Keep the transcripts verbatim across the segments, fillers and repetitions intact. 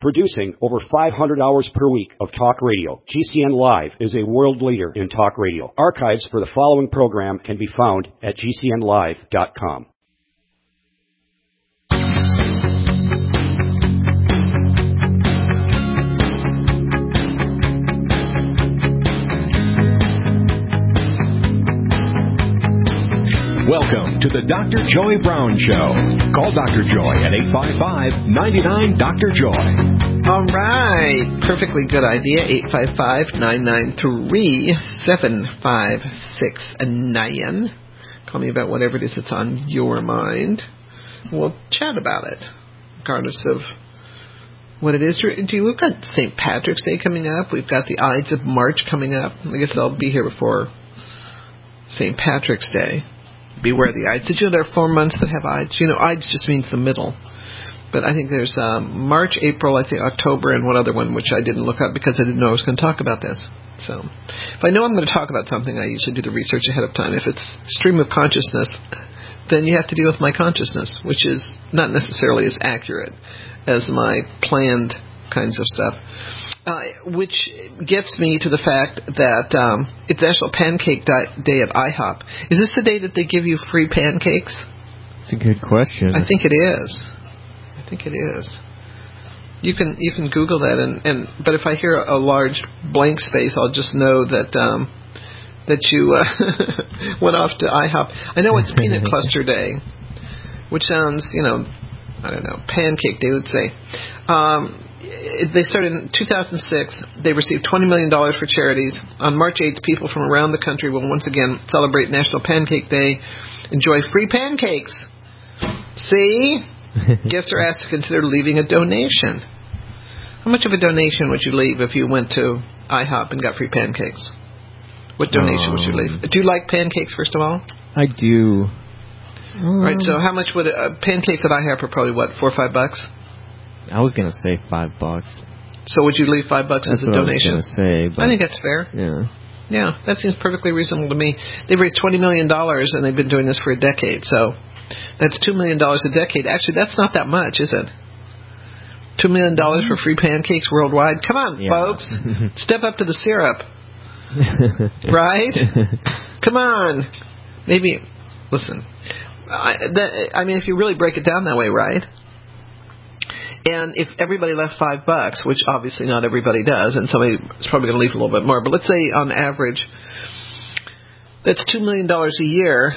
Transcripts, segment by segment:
Producing over five hundred hours per week of talk radio, G C N Live is a world leader in talk radio. Archives for the following program can be found at G C N live dot com. Welcome to the Doctor Joy Brown Show. Call Doctor Joy at eight five five, nine nine, Doctor Joy. All right. Perfectly good idea. eight five five, nine nine three, seven five six nine. Call me about whatever it is that's on your mind. We'll chat about it, regardless of what it is. Do you, we've got Saint Patrick's Day coming up. We've got the Ides of March coming up. I guess I'll be here before Saint Patrick's Day. Beware the Ides. Did you know there are four months that have Ides? You know, Ides just means the middle. But I think there's um, March, April, I think October, and one other one, which I didn't look up because I didn't know I was going to talk about this. So if I know I'm going to talk about something, I usually do the research ahead of time. If it's stream of consciousness, then you have to deal with my consciousness, which is not necessarily as accurate as my planned kinds of stuff. Uh, which gets me to the fact that um, it's National Pancake Day at IHOP. Is this the day that they give you free pancakes? It's a good question. I think it is. I think it is. You can you can Google that, and, and but if I hear a large blank space, I'll just know that um, that you uh, went off to IHOP. I know it's Peanut Cluster Day, which sounds, you know, I don't know, pancake day, let's say. Um, They started in two thousand six. They received twenty million dollars for charities. On March eighth, people from around the country will once again celebrate National Pancake Day. Enjoy free pancakes. See? Guests are asked to consider leaving a donation. How much of a donation would you leave if you went to IHOP and got free pancakes? What donation um, would you leave? Do you like pancakes, first of all? I do. Um, right, so how much would... Uh, pancakes at IHOP are probably, what, four or five bucks? I was going to say five bucks. So would you leave five bucks that's as a donation? I was going to say. But I think that's fair. Yeah. Yeah, that seems perfectly reasonable to me. They've raised twenty million dollars, and they've been doing this for a decade. So that's two million dollars a decade. Actually, that's not that much, is it? two million dollars for free pancakes worldwide? Come on, yeah. folks. Step up to the syrup. Right? Come on. Maybe, listen. I, that, I mean, if you really break it down that way, right? And if everybody left five bucks, which obviously not everybody does, and somebody is probably going to leave a little bit more, but let's say on average, that's two million dollars a year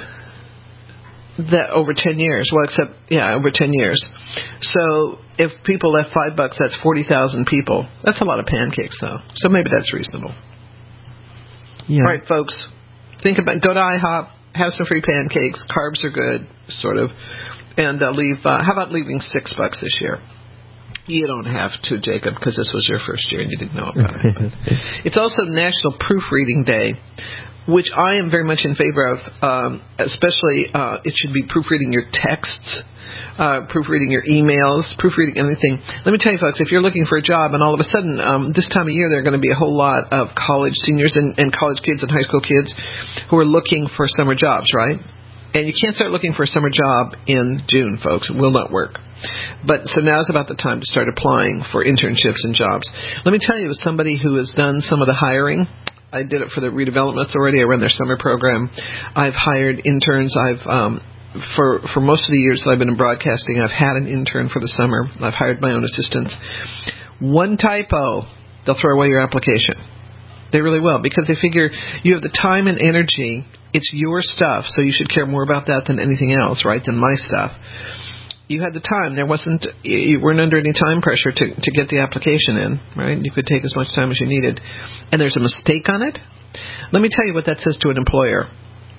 that over ten years. Well, except, yeah, over ten years. So if people left five bucks, that's forty thousand people. That's a lot of pancakes, though. So maybe that's reasonable. Yeah. All right, folks, think about, go to IHOP, have some free pancakes. Carbs are good, sort of. And uh, leave, uh, how about leaving six bucks this year? You don't have to, Jacob, because this was your first year and you didn't know about it. But it's also National Proofreading Day, which I am very much in favor of, um, especially uh, it should be proofreading your texts, uh, proofreading your emails, proofreading anything. Let me tell you, folks, if you're looking for a job and all of a sudden um, this time of year there are going to be a whole lot of college seniors and, and college kids and high school kids who are looking for summer jobs, right? And you can't start looking for a summer job in June, folks. It will not work. But so now's about the time to start applying for internships and jobs. Let me tell you, as somebody who has done some of the hiring, I did it for the Redevelopment Authority. I run their summer program. I've hired interns. I've um, for for most of the years that I've been in broadcasting, I've had an intern for the summer. I've hired my own assistants. One typo, they'll throw away your application. They really will, because they figure you have the time and energy. It's your stuff, so you should care more about that than anything else, right, than my stuff. You had the time. There wasn't, you weren't under any time pressure to, to get the application in, right? You could take as much time as you needed. And there's a mistake on it? Let me tell you what that says to an employer.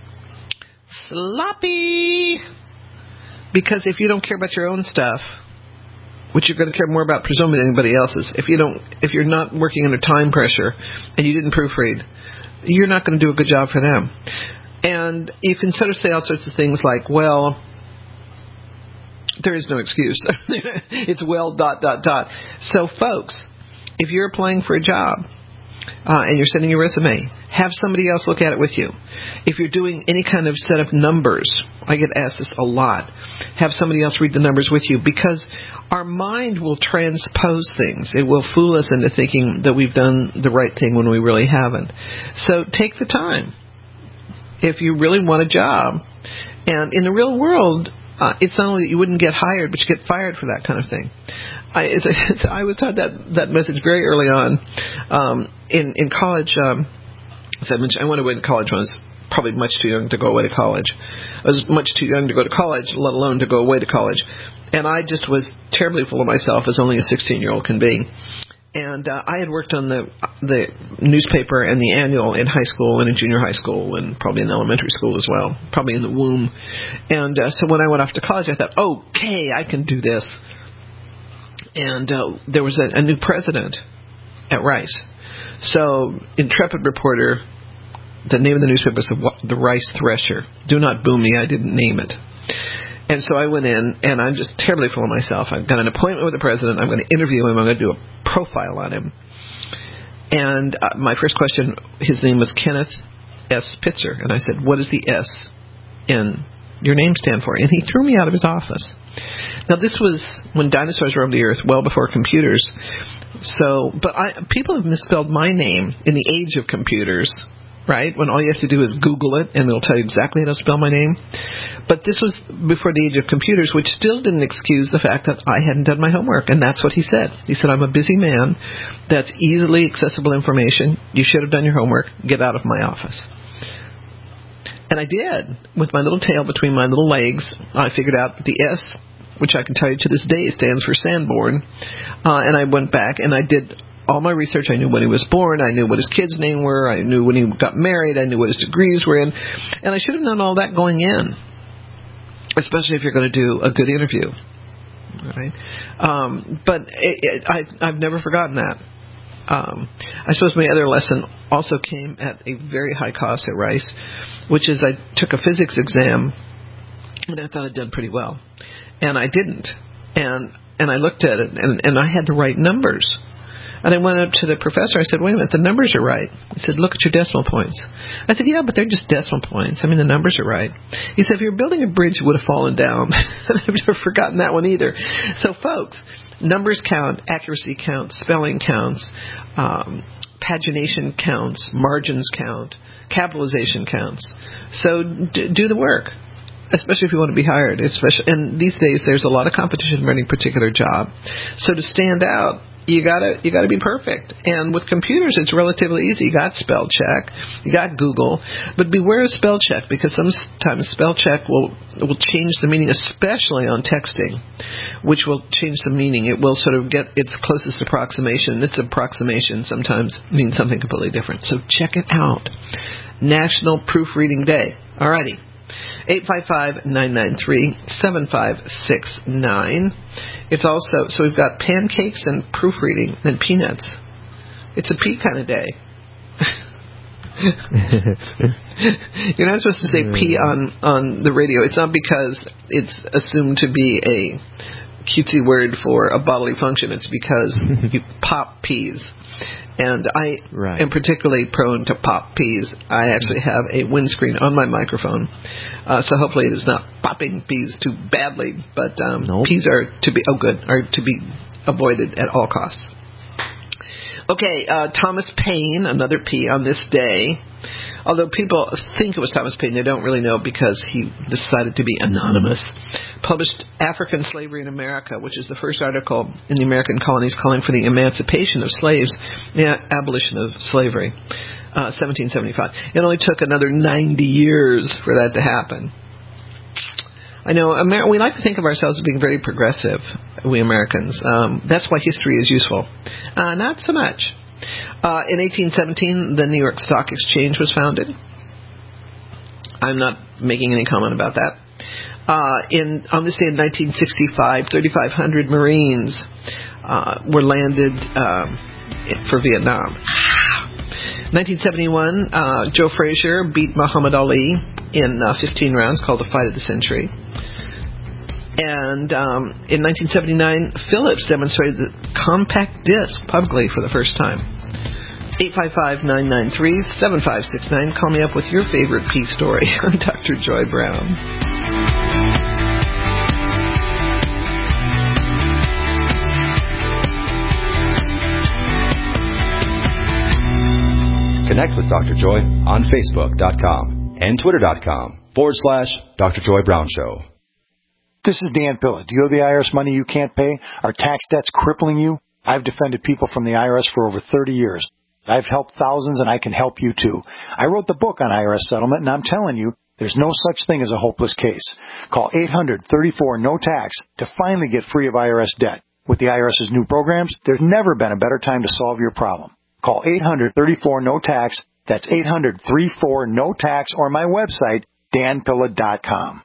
Sloppy! Because if you don't care about your own stuff, which you're going to care more about presumably than anybody else's, if you don't, if you're not working under time pressure and you didn't proofread, you're not going to do a good job for them. And you can sort of say all sorts of things like, well, there is no excuse. It's well, dot, dot, dot. So, folks, if you're applying for a job uh, and you're sending your resume, have somebody else look at it with you. If you're doing any kind of set of numbers, I get asked this a lot, have somebody else read the numbers with you, because our mind will transpose things. It will fool us into thinking that we've done the right thing when we really haven't. So take the time. If you really want a job, and in the real world, uh, it's not only that you wouldn't get hired, but you get fired for that kind of thing. I, it's, it's, I was taught that, that message very early on. Um, in, in college, um, as I mentioned, I went away to college when I was probably much too young to go away to college. I was much too young to go to college, let alone to go away to college. And I just was terribly full of myself, as only a sixteen-year-old can be. And uh, I had worked on the the newspaper and the annual in high school and in junior high school and probably in elementary school as well, probably in the womb. And uh, so when I went off to college, I thought, okay, I can do this. And uh, there was a, a new president at Rice. So intrepid reporter, the name of the newspaper was the, the Rice Thresher. Do not boo me, I didn't name it. And so I went in, and I'm just terribly full of myself. I've got an appointment with the president. I'm going to interview him. I'm going to do a profile on him. And uh, my first question, his name was Kenneth S. Pitzer. And I said, what does the S in your name stand for? And he threw me out of his office. Now, this was when dinosaurs roamed the earth, well before computers. So, but I, people have misspelled my name in the age of computers, right? When all you have to do is Google it, and it'll tell you exactly how to spell my name. But this was before the age of computers, which still didn't excuse the fact that I hadn't done my homework. And that's what he said. He said, I'm a busy man. That's easily accessible information. You should have done your homework. Get out of my office. And I did. With my little tail between my little legs, I figured out the S, which I can tell you to this day stands for Sanborn. Uh, and I went back and I did all my research. I knew when he was born. I knew what his kids' names were. I knew when he got married. I knew what his degrees were in. And I should have known all that going in, especially if you're going to do a good interview. Right? Um, but it, it, I, I've never forgotten that. Um, I suppose my other lesson also came at a very high cost at Rice, which is I took a physics exam, and I thought I'd done pretty well. And I didn't. And and I looked at it, and, and I had to write numbers. And I went up to the professor. I said, wait a minute, the numbers are right. He said, look at your decimal points. I said, yeah, but they're just decimal points. I mean, the numbers are right. He said, if you're building a bridge, it would have fallen down. And I've never forgotten that one either. So, folks, numbers count, accuracy counts, spelling counts, um, pagination counts, margins count, capitalization counts. So d- do the work, especially if you want to be hired. Especially, and these days, there's a lot of competition for any particular job. So to stand out, You gotta you gotta be perfect. And with computers, it's relatively easy. You got spell check, you got Google, but beware of spell check, because sometimes spell check will will change the meaning, especially on texting, which will change the meaning. It will sort of get its closest approximation. Its approximation sometimes means something completely different. So check it out. National Proofreading Day. Alrighty. eight five five, nine nine three, seven five six nine. It's also, so we've got pancakes and proofreading and peanuts. It's a pea kind of day. You're not supposed to say pea on, on the radio. It's not because it's assumed to be a cutesy word for a bodily function. It's because you pop peas. And I right. am particularly prone to pop peas. I actually have a windscreen on my microphone, uh, so hopefully it is not popping peas too badly. But um, nope. peas are to be oh good are to be avoided at all costs. Okay, uh, Thomas Paine, another P on this day. Although people think it was Thomas Paine, they don't really know because he decided to be anonymous. Published African Slavery in America, which is the first article in the American colonies calling for the emancipation of slaves, the abolition of slavery, uh, seventeen seventy-five. It only took another ninety years for that to happen. I know Amer- we like to think of ourselves as being very progressive, we Americans. Um, that's why history is useful. Uh, not so much. Uh, in eighteen seventeen, the New York Stock Exchange was founded. I'm not making any comment about that. Uh, in on this day in nineteen sixty-five, thirty-five hundred Marines uh, were landed um, for Vietnam. nineteen seventy-one, uh, Joe Frazier beat Muhammad Ali in uh, fifteen rounds, called the Fight of the Century. And um, in nineteen seventy-nine, Philips demonstrated the compact disc publicly for the first time. eight five five, nine nine three, seven five six nine. Call me up with your favorite pee story. I'm Doctor Joy Brown. Connect with Doctor Joy on Facebook dot com and Twitter dot com forward slash Doctor Joy Brown Show. This is Dan Pilla. Do you owe the I R S money you can't pay? Are tax debts crippling you? I've defended people from the I R S for over thirty years. I've helped thousands, and I can help you, too. I wrote the book on I R S settlement, and I'm telling you, there's no such thing as a hopeless case. Call eight hundred, thirty-four, no tax to finally get free of I R S debt. With the I R S's new programs, there's never been a better time to solve your problem. Call eight hundred, thirty-four, no tax. That's eight hundred, thirty-four, no tax, or my website, dan pilla dot com.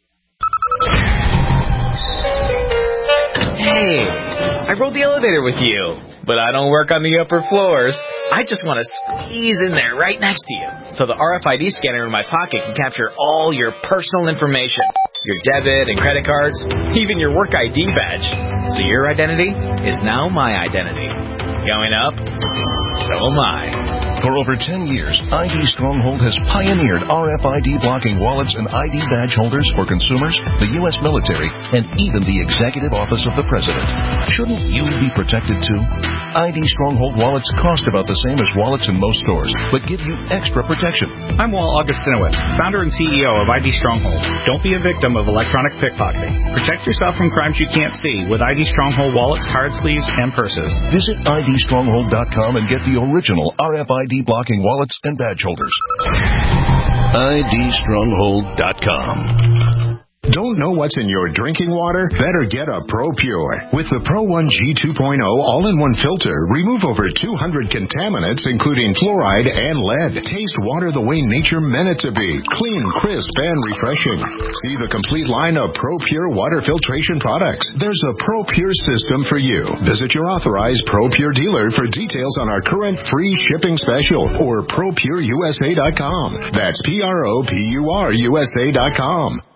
Hey, I rode the elevator with you, but I don't work on the upper floors. I just want to squeeze in there right next to you so the R F I D scanner in my pocket can capture all your personal information, your debit and credit cards, even your work I D badge. So your identity is now my identity. Going up, so am I. For over ten years, I D Stronghold has pioneered R F I D blocking wallets and I D badge holders for consumers, the U S military, and even the Executive Office of the President. Shouldn't you be protected too? I D Stronghold wallets cost about the same as wallets in most stores, but give you extra protection. I'm Walt Augustinowicz, founder and C E O of I D Stronghold. Don't be a victim of electronic pickpocketing. Protect yourself from crimes you can't see with I D Stronghold wallets, card sleeves, and purses. Visit I D stronghold dot com and get the original R F I D blocking wallets and badge holders. I D stronghold dot com. Don't know what's in your drinking water? Better get a Pro Pure. With the Pro one G two point oh all-in-one filter, remove over two hundred contaminants, including fluoride and lead. Taste water the way nature meant it to be. Clean, crisp, and refreshing. See the complete line of Pro Pure water filtration products. There's a Pro Pure system for you. Visit your authorized Pro Pure dealer for details on our current free shipping special or pro pure u s a dot com. That's P R O P U R U S A dot com.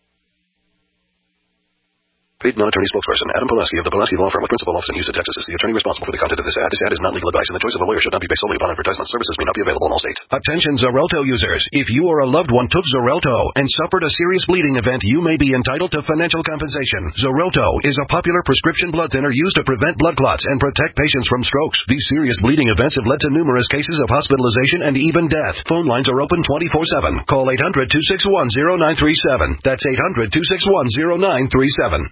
Paid non-attorney spokesperson Adam Pulaski of the Pulaski Law Firm with principal office in Houston, Texas is the attorney responsible for the content of this ad. This ad is not legal advice, and the choice of a lawyer should not be based solely upon advertisement. Services may not be available in all states. Attention Xarelto users. If you or a loved one took Xarelto and suffered a serious bleeding event, you may be entitled to financial compensation. Xarelto is a popular prescription blood thinner used to prevent blood clots and protect patients from strokes. These serious bleeding events have led to numerous cases of hospitalization and even death. Phone lines are open twenty-four seven. Call eight hundred, two six one, zero nine three seven. That's eight hundred, two six one, zero nine three seven.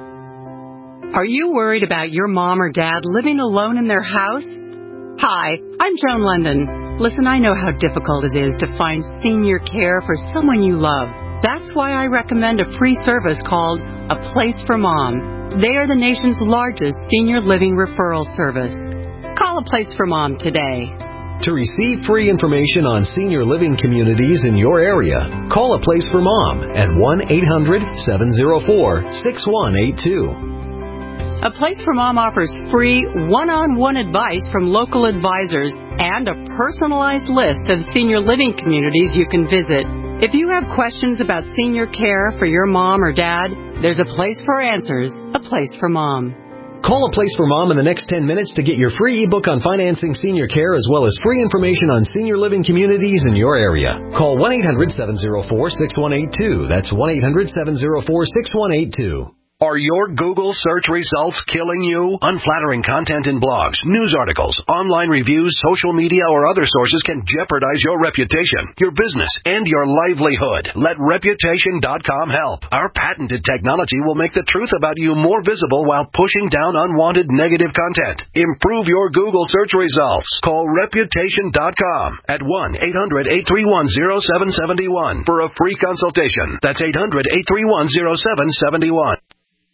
Are you worried about your mom or dad living alone in their house? Hi, I'm Joan London. Listen, I know how difficult it is to find senior care for someone you love. That's why I recommend a free service called A Place for Mom. They are the nation's largest senior living referral service. Call A Place for Mom today. To receive free information on senior living communities in your area, call A Place for Mom at one eight hundred, seven oh four, six one eight two. A Place for Mom offers free one-on-one advice from local advisors and a personalized list of senior living communities you can visit. If you have questions about senior care for your mom or dad, there's a place for answers, A Place for Mom. Call A Place for Mom in the next ten minutes to get your free ebook on financing senior care as well as free information on senior living communities in your area. Call one eight hundred, seven oh four, six one eight two. That's one eight hundred, seven oh four, six one eight two. Are your Google search results killing you? Unflattering content in blogs, news articles, online reviews, social media, or other sources can jeopardize your reputation, your business, and your livelihood. Let Reputation dot com help. Our patented technology will make the truth about you more visible while pushing down unwanted negative content. Improve your Google search results. Call Reputation dot com at one eight hundred, eight three one, zero seven seven one for a free consultation. That's eight hundred, eight three one, zero seven seven one.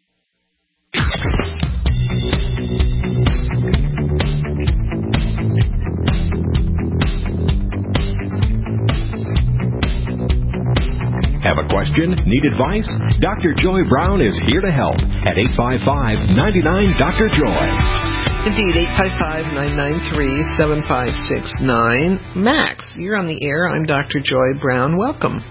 Have a question? Need advice? Doctor Joy Brown is here to help at eight five five, nine nine, Doctor Joy. Indeed, eight five five, nine nine three, seven five six nine. Max, you're on the air. I'm Doctor Joy Brown. Welcome.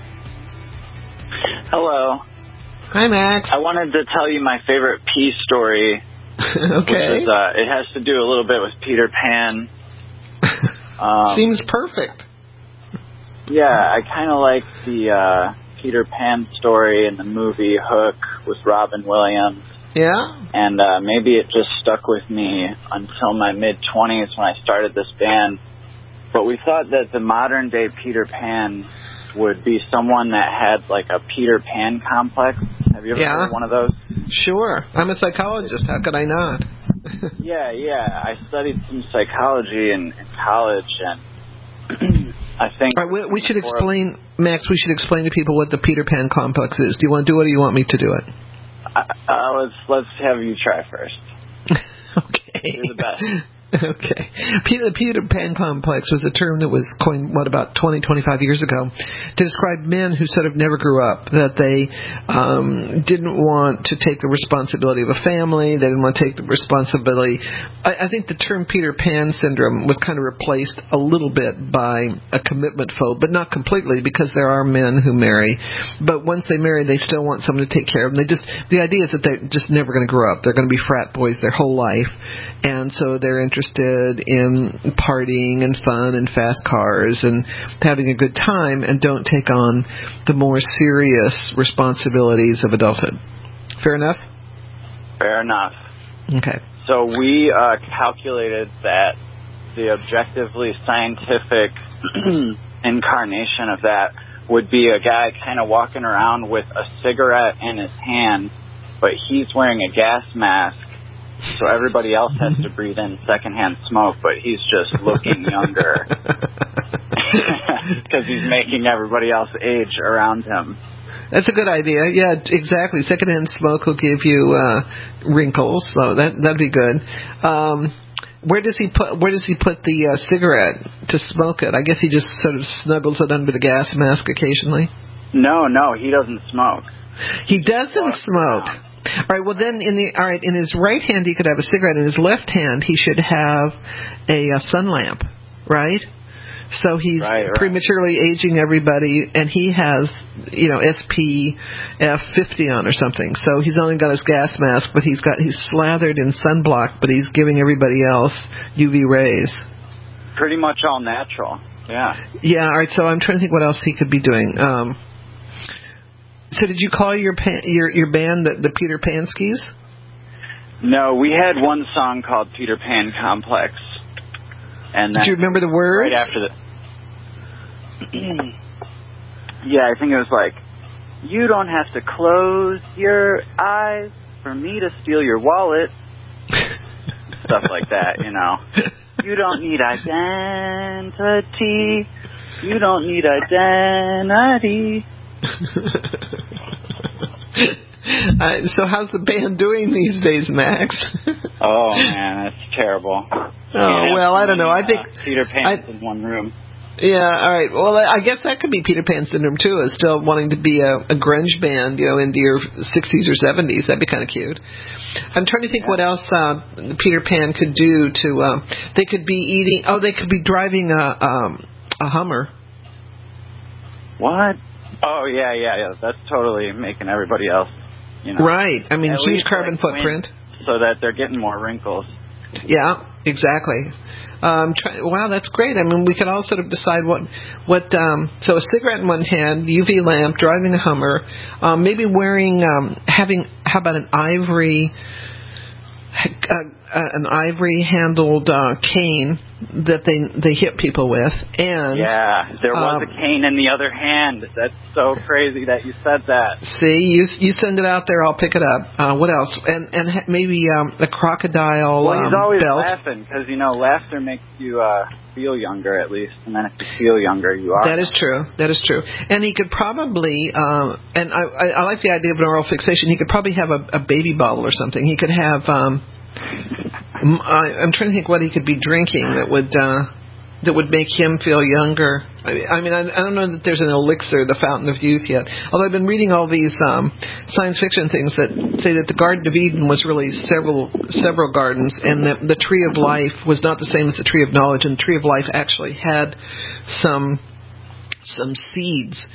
Hello. Hi, Max. I wanted to tell you my favorite pee story. Okay. Which is, uh, it has to do a little bit with Peter Pan. Um, Seems perfect. Yeah, I kind of like the uh, Peter Pan story in the movie Hook with Robin Williams. Yeah? And uh, maybe it just stuck with me until my mid-twenties when I started this band. But we thought that the modern-day Peter Pan would be someone that had, like, a Peter Pan complex. Have you ever Yeah. heard of one of those? Sure. I'm a psychologist. How could I not? Yeah, yeah. I studied some psychology in, in college, and I think... All right, we, we should explain, Max, we should explain to people what the Peter Pan complex is. Do you want to do it, or do you want me to do it? Uh, uh, let's let's have you try first. Okay. You're the best. Okay. Peter, the Peter Pan complex was a term that was coined, what, about twenty, twenty-five years ago to describe men who sort of never grew up, that they um, didn't want to take the responsibility of a family, they didn't want to take the responsibility. I, I think the term Peter Pan syndrome was kind of replaced a little bit by a commitment phobe, but not completely, because there are men who marry, but once they marry, they still want someone to take care of them. They just, the idea is that they're just never going to grow up. They're going to be frat boys their whole life, and so they're interested interested in partying and fun and fast cars and having a good time, and don't take on the more serious responsibilities of adulthood. Fair enough? Fair enough. Okay. So we uh, calculated that the objectively scientific incarnation of that would be a guy kind of walking around with a cigarette in his hand, but he's wearing a gas mask. So everybody else has to breathe in secondhand smoke, but he's just looking younger because he's making everybody else age around him. That's a good idea. Yeah, exactly. Secondhand smoke will give you uh, wrinkles, so that that'd be good. Um, where does he put Where does he put the uh, cigarette to smoke it? I guess he just sort of snuggles it under the gas mask occasionally. No, no, he doesn't smoke. He doesn't smoke. Around. All right. Well, then, in the all right, in his right hand he could have a cigarette. In his left hand he should have a, a sun lamp, right? So he's right, right. prematurely aging everybody, and he has, you know, S P F fifty on or something. So he's only got his gas mask, but he's got he's slathered in sunblock, but he's giving everybody else U V rays. Pretty much all natural. Yeah. Yeah. All right. So I'm trying to think what else he could be doing. Um, So did you call your pan, your your band the, the Peter Panskis? No, we had one song called Peter Pan Complex. And did you remember the words? Right after the... yeah, I think it was like, you don't have to close your eyes for me to steal your wallet. Stuff like that, you know. You don't need identity. You don't need identity. uh, so how's the band doing these days, Max? Oh man, that's terrible. Oh well, I don't know. I think uh, Peter Pan's I, in one room. Yeah, all right. Well, I guess that could be Peter Pan syndrome too. Is still wanting to be a, a grunge band, you know, into your sixties or seventies. That'd be kind of cute. I'm trying to think yeah. what else uh, Peter Pan could do to. Uh, they could be eating. Oh, they could be driving a um, a Hummer. What? Oh yeah, yeah, yeah. That's totally making everybody else, you know. Right. I mean, At huge carbon like footprint. So that they're getting more wrinkles. Yeah, exactly. Um, try, wow, that's great. I mean, we could all sort of decide what, what. Um, so a cigarette in one hand, U V lamp, driving a Hummer, um, maybe wearing, um, having. How about an ivory, uh, uh, an ivory handled uh, cane that they they hit people with, and yeah, there was um, a cane in the other hand. That's so crazy that you said that. See, you you send it out there, I'll pick it up. Uh, what else? And and ha- maybe um, a crocodile. Well, he's um, always belt. laughing because you know laughter makes you uh, feel younger at least, and then if you feel younger, you are. That is true. That is true. And he could probably, uh, and I, I I like the idea of an oral fixation. He could probably have a, a baby bottle or something. He could have. Um, I, I'm trying to think what he could be drinking that would uh, that would make him feel younger. I, I mean, I, I don't know that there's an elixir, the fountain of youth yet. Although I've been reading all these um, science fiction things that say that the Garden of Eden was really several several gardens, and that the Tree of Life was not the same as the Tree of Knowledge, and the Tree of Life actually had some some seeds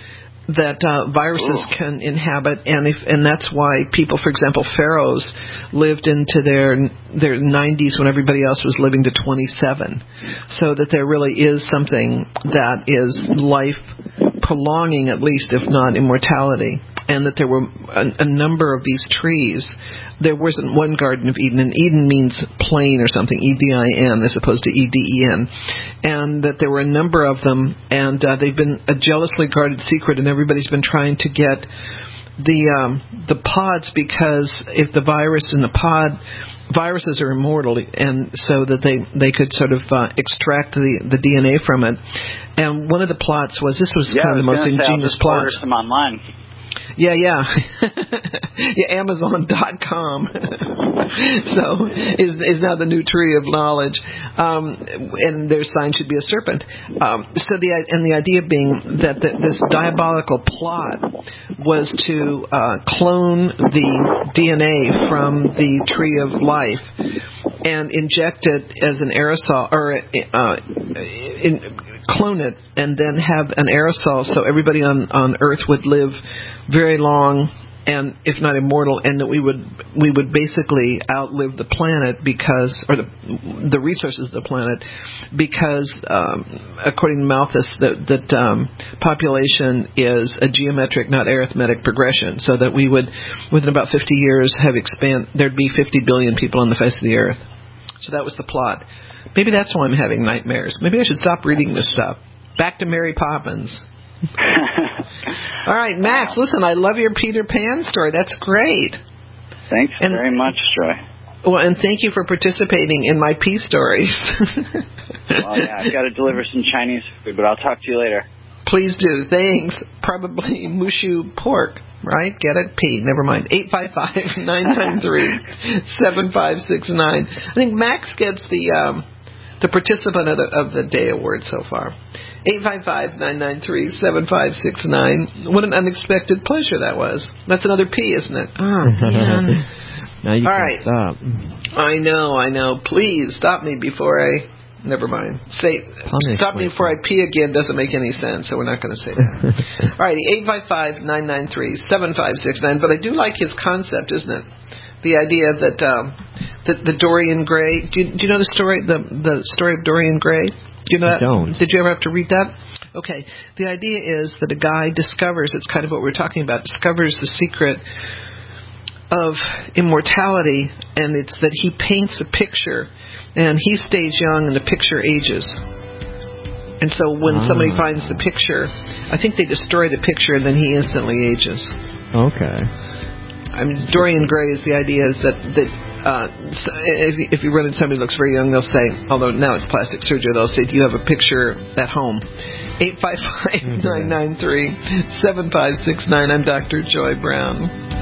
that uh, viruses Ooh. can inhabit, and if and that's why people, for example, pharaohs lived into their their nineties when everybody else was living to twenty-seven, so that there really is something that is life prolonging, at least, if not immortality. And that there were a, a number of these trees. There wasn't one Garden of Eden, and Eden means plain or something, E D I N, as opposed to E D E N. And that there were a number of them, and uh, they've been a jealously guarded secret, and everybody's been trying to get the um, the pods, because if the virus in the pod, viruses are immortal, and so that they, they could sort of uh, extract the, the D N A from it. And one of the plots was, this was yeah, kind of the most ingenious plot. Order some online. Yeah, yeah. yeah, Amazon dot com. so is is now the new tree of knowledge. Um, and their sign should be a serpent. Um, so the and the idea being that the, this diabolical plot was to uh, clone the D N A from the tree of life and inject it as an aerosol, or uh, in, clone it and then have an aerosol, so everybody on, on Earth would live very long, and if not immortal, and that we would we would basically outlive the planet because, or the the resources of the planet, because um, according to Malthus, that that um, population is a geometric, not arithmetic progression, so that we would within about fifty years have expand. There'd be fifty billion people on the face of the Earth. So that was the plot. Maybe that's why I'm having nightmares. Maybe I should stop reading this stuff. Back to Mary Poppins. All right, Max, listen, I love your Peter Pan story. That's great. Thanks and, very much, Troy. Well, and thank you for participating in my pea stories. Well, yeah, I've got to deliver some Chinese food, but I'll talk to you later. Please do. Thanks. Probably Mushu pork, right? Get it? P. Never mind. eight five five, nine nine three, seven five six nine. I think Max gets the um, the participant of the, of the day award so far. eight five five, nine nine three, seven five six nine. What an unexpected pleasure that was. That's another P, isn't it? Oh, man. Now you All can right. stop. I know, I know. Please stop me before I... Never mind. Say, Punish stop me before I pee again doesn't make any sense, so we're not going to say that. All right, eight five five, nine nine three, seven five six nine. But I do like his concept, isn't it? The idea that um, that the Dorian Gray. Do you, do you know the story? The the story of Dorian Gray. Do you know I that? don't. Did you ever have to read that? Okay. The idea is that a guy discovers. It's kind of what we're talking about. Discovers the secret of immortality, and it's that he paints a picture, and he stays young and the picture ages. And so when ah. somebody finds the picture, I think they destroy the picture and then he instantly ages. Okay. I mean, Dorian Gray is the idea is that, that uh, if, if you run into somebody who looks very young, they'll say, although now it's plastic surgery, they'll say, do you have a picture at home? eight five five, nine nine three, seven five six nine. I'm Doctor Joy Brown.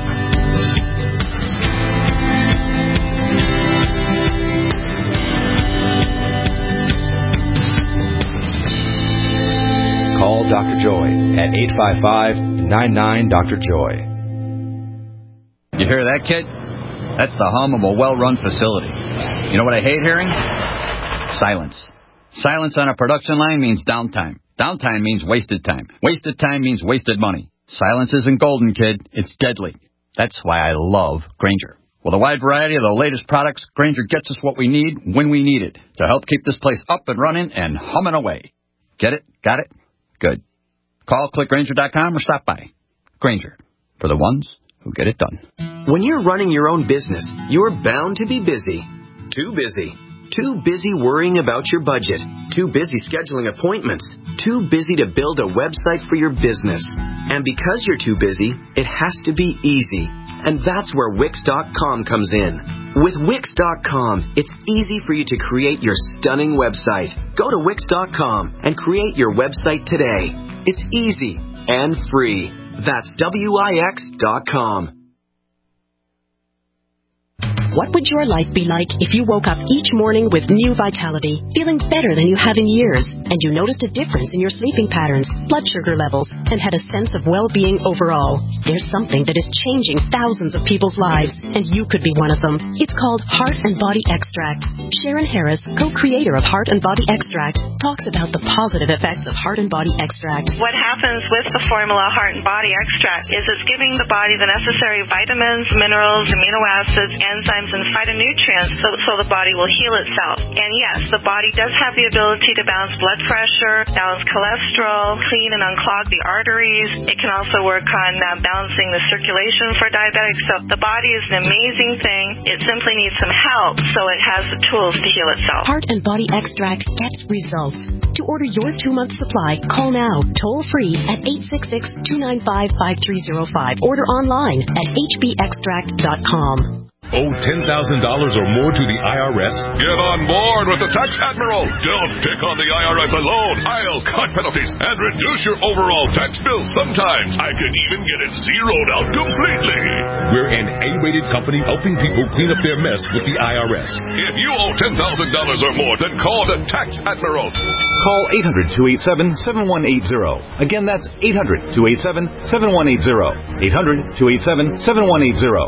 Call Doctor Joy at eight five five, nine nine, Doctor Joy. You hear that, kid? That's the hum of a well-run facility. You know what I hate hearing? Silence. Silence on a production line means downtime. Downtime means wasted time. Wasted time means wasted money. Silence isn't golden, kid. It's deadly. That's why I love Grainger. With a wide variety of the latest products, Grainger gets us what we need when we need it to help keep this place up and running and humming away. Get it? Got it? Good. Call click Grainger dot com or stop by. Grainger, for the ones who get it done. When you're running your own business, you're bound to be busy. Too busy. Too busy worrying about your budget. Too busy scheduling appointments. Too busy to build a website for your business. And because you're too busy, it has to be easy. And that's where Wix dot com comes in. With Wix dot com, it's easy for you to create your stunning website. Go to Wix dot com and create your website today. It's easy and free. That's W I X dot com. What would your life be like if you woke up each morning with new vitality, feeling better than you have in years, and you noticed a difference in your sleeping patterns, blood sugar levels, and had a sense of well-being overall? There's something that is changing thousands of people's lives, and you could be one of them. It's called Heart and Body Extract. Sharon Harris, co-creator of Heart and Body Extract, talks about the positive effects of Heart and Body Extract. What happens with the formula Heart and Body Extract is it's giving the body the necessary vitamins, minerals, amino acids, enzymes, and phytonutrients so, so the body will heal itself. And yes, the body does have the ability to balance blood pressure, balance cholesterol, clean and unclog the arteries. It can also work on uh, balancing the circulation for diabetics. So the body is an amazing thing. It simply needs some help so it has the tools to heal itself. Heart and Body Extract gets results. To order your two-month supply, call now, toll-free at eight six six, two nine five, five three zero five. Order online at h b extract dot com. Owe ten thousand dollars or more to the I R S? Get on board with the Tax Admiral. Don't pick on the I R S alone. I'll cut penalties and reduce your overall tax bill. Sometimes I can even get it zeroed out completely. We're an A-rated company helping people clean up their mess with the I R S. If you owe ten thousand dollars or more, then call the Tax Admiral. Call eight hundred, two eight seven, seven one eight zero. Again, that's eight hundred, two eight seven, seven one eight zero. eight hundred, two eight seven, seven one eight zero.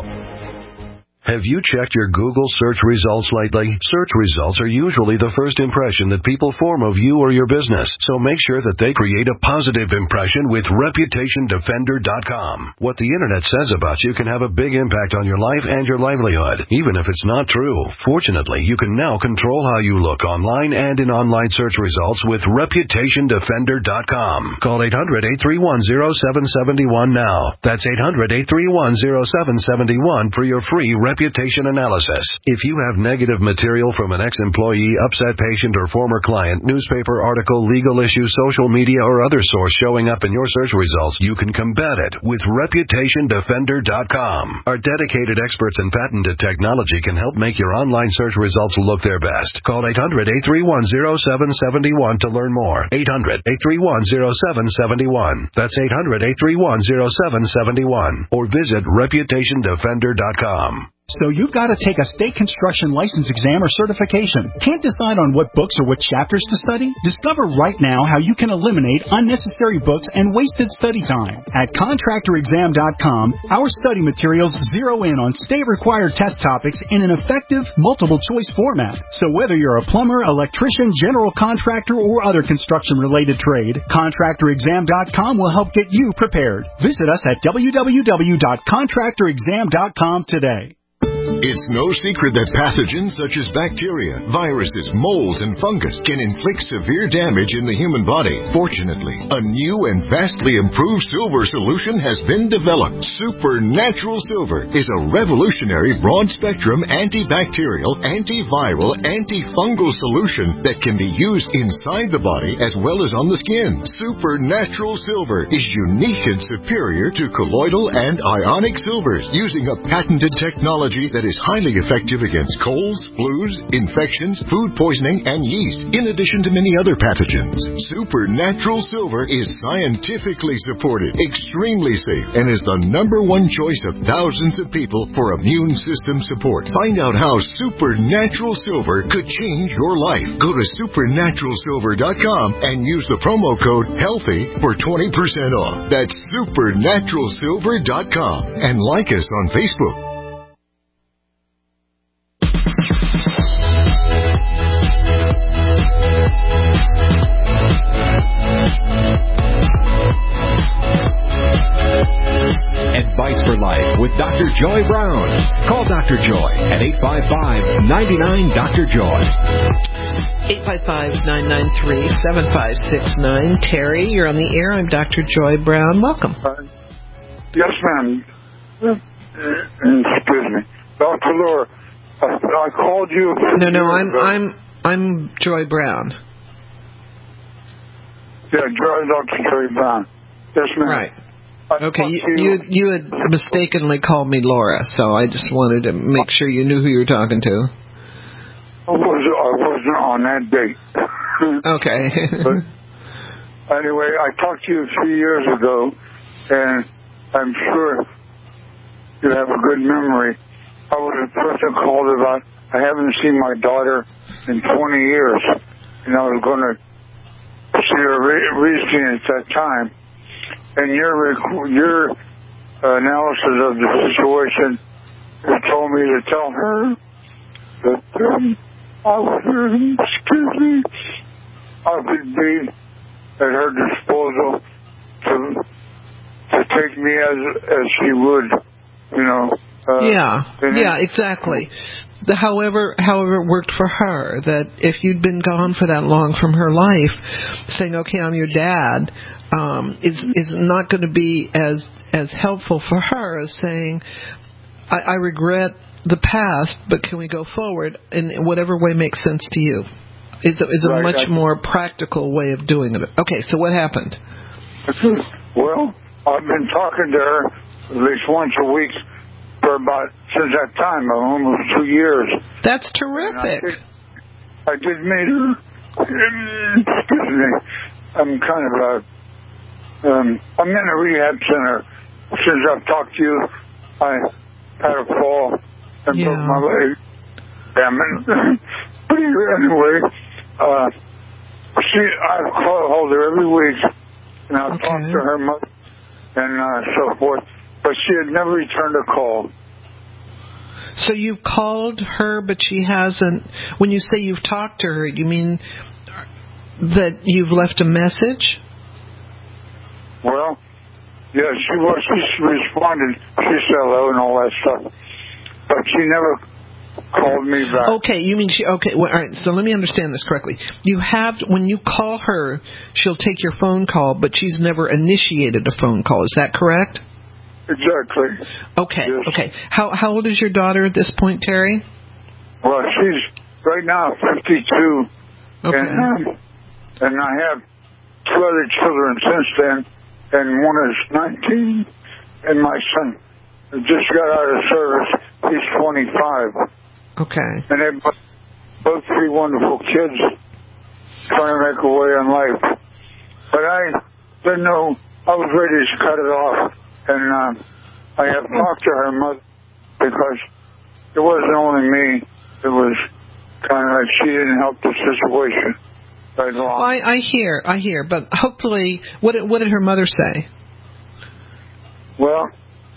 Have you checked your Google search results lately? Search results are usually the first impression that people form of you or your business, so make sure that they create a positive impression with reputation defender dot com. What the Internet says about you can have a big impact on your life and your livelihood, even if it's not true. Fortunately, you can now control how you look online and in online search results with reputation defender dot com. Call eight hundred, eight three one, zero seven seven one now. That's eight hundred, eight three one, zero seven seven one for your free reputation analysis. If you have negative material from an ex-employee, upset patient, or former client, newspaper article, legal issue, social media, or other source showing up in your search results, you can combat it with reputation defender dot com. Our dedicated experts in patented technology can help make your online search results look their best. Call eight hundred, eight three one, zero seven seven one to learn more. eight hundred, eight three one, zero seven seven one. That's eight hundred, eight three one, zero seven seven one. Or visit reputation defender dot com. So you've got to take a state construction license exam or certification. Can't decide on what books or what chapters to study? Discover right now how you can eliminate unnecessary books and wasted study time. At contractor exam dot com, our study materials zero in on state-required test topics in an effective, multiple-choice format. So whether you're a plumber, electrician, general contractor, or other construction-related trade, contractor exam dot com will help get you prepared. Visit us at w w w dot contractor exam dot com today. It's no secret that pathogens such as bacteria, viruses, molds, and fungus can inflict severe damage in the human body. Fortunately, a new and vastly improved silver solution has been developed. Supernatural Silver is a revolutionary broad-spectrum antibacterial, antiviral, antifungal solution that can be used inside the body as well as on the skin. Supernatural Silver is unique and superior to colloidal and ionic silvers, using a patented technology that is highly effective against colds, flus, infections, food poisoning, and yeast, in addition to many other pathogens. Supernatural Silver is scientifically supported, extremely safe, and is the number one choice of thousands of people for immune system support. Find out how Supernatural Silver could change your life. Go to supernatural silver dot com and use the promo code HEALTHY for twenty percent off. That's supernatural silver dot com. And like us on Facebook. Advice for Life with Doctor Joy Brown. Call Doctor Joy at eight five five, nine nine, Doctor Joy. eight five five, nine nine three, seven five six nine. Terry, you're on the air. I'm Doctor Joy Brown. Welcome. Uh, yes, ma'am. Excuse me. Doctor Laura, I, I called you. No, no, I'm I'm I'm Joy Brown. Yeah, Joy, Doctor Joy Brown. Yes, ma'am. Right. Okay, you, you you had mistakenly called me Laura, so I just wanted to make sure you knew who you were talking to. I wasn't, I wasn't on that date. Okay. But anyway, I talked to you three years ago, and I'm sure you have a good memory. I was the person called about, I haven't seen my daughter in twenty years. And I was going to see her re- recently at that time. And your, your analysis of the situation, you told me to tell her that um, I was, excuse me, I could be at her disposal to to take me as as she would, you know. Uh, yeah, yeah, exactly. The, however, however it worked for her, that if you'd been gone for that long from her life, saying, okay, I'm your dad, um, is is not going to be as as helpful for her as saying, I, I regret the past, but can we go forward in whatever way makes sense to you? Is a, is a right, much I, more practical way of doing it. Okay, so what happened? Well, I've been talking to her at least once a week for about, since that time, almost two years. That's terrific. I did, I did meet her. Excuse me. I'm kind of a, um, I'm in a rehab center. Since I've talked to you, I had a fall and yeah. broke my leg. Damn it. But anyway, uh, she, I call hold her every week, and I'll okay. talk to her mother and uh, so forth. But she had never returned a call. So you've called her, but she hasn't. When you say you've talked to her, you mean that you've left a message? Well, yeah, she was. She responded. She said hello and all that stuff, but she never called me back. Okay, you mean she? Okay, well, all right. So let me understand this correctly. You have, when you call her, she'll take your phone call, but she's never initiated a phone call. Is that correct? Exactly. Okay. Yes. Okay. How how old is your daughter at this point, Terry? Well, she's right now fifty-two. Okay. And, um, and I have two other children since then, and one is nineteen, and my son just got out of service. He's twenty-five. Okay. And they're both three wonderful kids trying to make a way in life. But I didn't know, I was ready to cut it off. And um, I have talked to her mother because it wasn't only me. It was kind of like she didn't help the situation right along. Well, I, I hear, I hear. But hopefully, what did, what did her mother say? Well,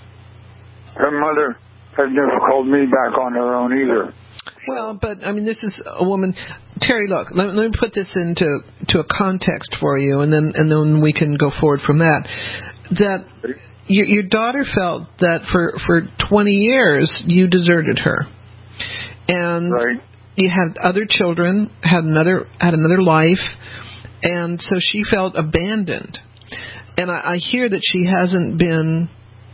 her mother had never called me back on her own either. Well, but, I mean, this is a woman. Terry, look, let, let me put this into to a context for you, and then and then we can go forward from that. That your, your daughter felt that for, for twenty years you deserted her. And right. you had other children, had another had another life, and so she felt abandoned. And I, I hear that she hasn't been